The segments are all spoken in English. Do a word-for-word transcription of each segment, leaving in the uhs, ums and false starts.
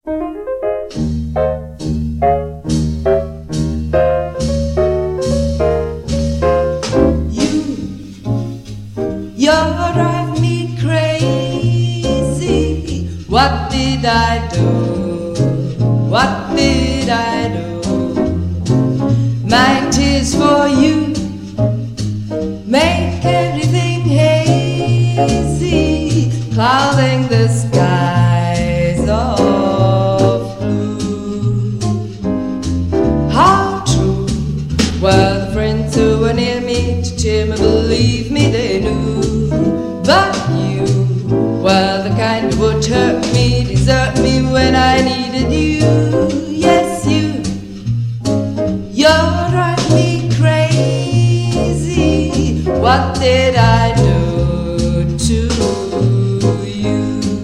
You drive me crazy. What did I do? What did I do? My tears for you make everything hazy, clouding the skies of blue. How true were the friends who were near me to cheer me, believe me they knew. But you were the kind who would hurt me, desert me when I needed you. Yes, you, you drive me crazy. What did I do to you?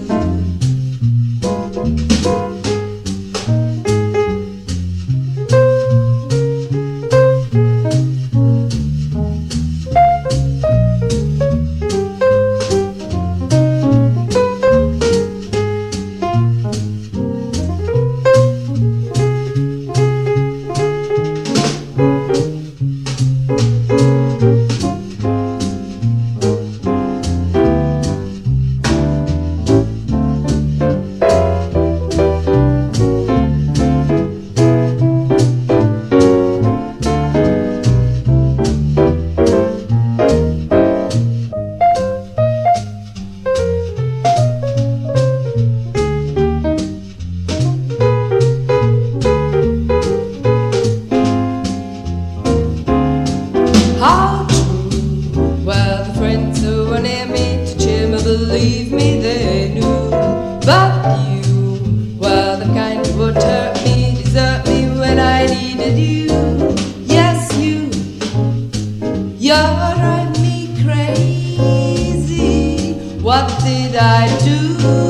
How true were the friends who were near me to cheer me, believe me they knew. But you were the kind who would hurt me, desert me when I needed you. Yes, you, you drive me crazy. What did I do?